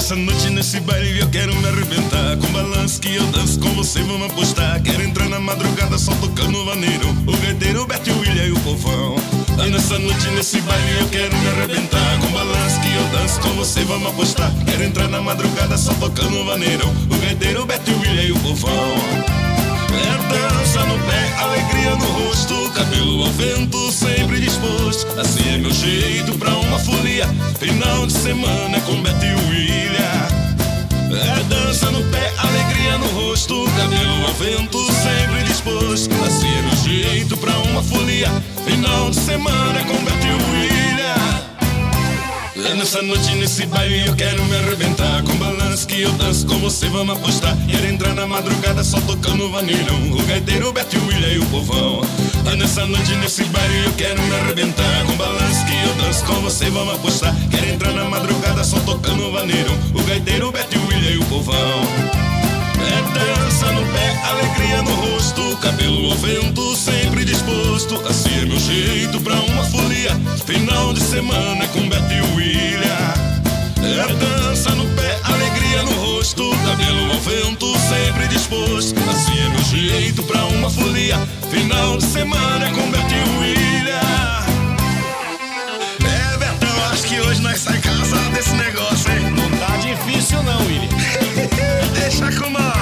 Nessa noite, nesse baile, eu quero me arrebentar. Com balanço que eu danço com você, vamos apostar. Quero entrar na madrugada só tocando vaneiro. O gaiteiro, o Beto, o William e o povão. Nessa noite, nesse baile, eu quero me arrebentar. Com balanço que eu danço com você, vamos apostar. Quero entrar na madrugada só tocando vaneiro. O gaiteiro, o Beto, o William e o povão. É dança no pé, alegria no rosto, cabelo ao vento, sempre disposto. Assim é meu jeito pra uma folia. Final de semana com Beto e William. É dança no pé, alegria no rosto, cabelo ao vento, sempre disposto. Assim é meu jeito pra uma folia. Final de semana com Beto e William. Nessa noite, nesse baile, eu quero me arrebentar. Com balanço que eu danço com você, vamos apostar. Quero entrar na madrugada só tocando vaneirão. O gaiteiro, o Beto, o William e o povão. Nessa noite, nesse baile, eu quero me arrebentar. Com balanço que eu danço com você, vamos apostar. Quero entrar na madrugada só tocando vaneirão. O gaiteiro, o Beto, o William e o povão. É dança no pé, alegria no rosto, cabelo ao vento, sempre disposto. Assim é meu jeito pra uma folia. Final de semana com Beto e William. É dança no pé, alegria no rosto, cabelo ao vento, sempre disposto. Assim é meu jeito pra uma folia. Final de semana com Beto e William. É, Betão, acho que hoje nós sai casado desse negócio, hein? Não tá difícil não, William. Deixa com nós.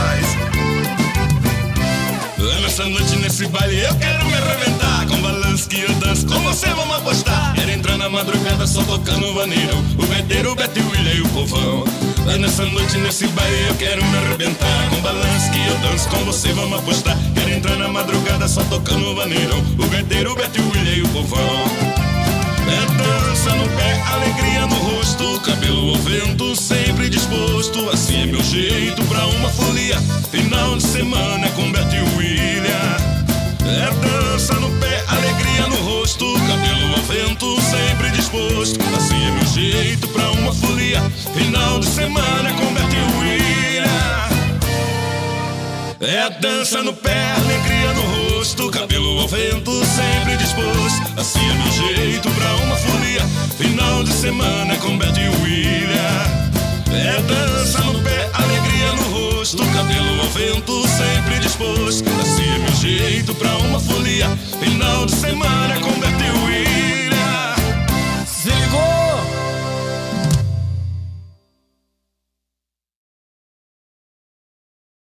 Nessa noite, nesse baile, eu quero me arrebentar. Com balanço que eu danço, com você vamos apostar. Quero entrar na madrugada só tocando vaneiro. O gaiteiro, o Beto, o William e o povão. Nessa noite, nesse baile, eu quero me arrebentar. Com balanço que eu danço, com você vamos apostar. Quero entrar na madrugada só tocando vaneiro. O gaiteiro, o Beto, o William e o povão. É dança no pé, alegria no rosto, cabelo ao vento, sempre disposto. Assim é meu jeito pra uma folia. Final de semana com Beto e William. É dança no pé, alegria no rosto, cabelo ao vento, sempre disposto. Assim é meu jeito pra uma folia. Final de semana com Beto e William. É dança no pé, alegria no rosto, cabelo ao vento, sempre disposto. Assim é meu jeito pra uma folia. Final de semana com Beto e William. É dança no pé, alegria no rosto, cabelo ao vento, sempre disposto. Assim é meu jeito pra uma folia. Final de semana com Beto e